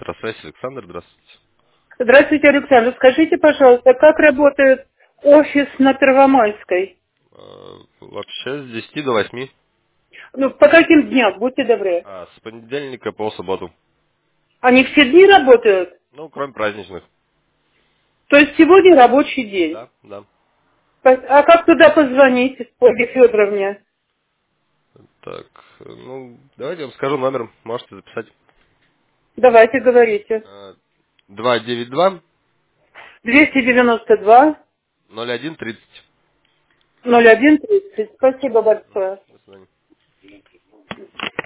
Электросвязь, Александр, здравствуйте. Здравствуйте, Александр. Скажите, пожалуйста, как работает офис на Первомайской? Вообще с 10 до 8. Ну, по каким дням? Будьте добры. С понедельника по субботу. Они все дни работают? Ну, кроме праздничных. То есть сегодня рабочий день. Да, да. А как туда позвонить, Ольге Федоровне? Так, давайте я вам скажу номер, можете записать. Давайте, говорите. 292 292 0130. 0130. Спасибо большое. До свидания.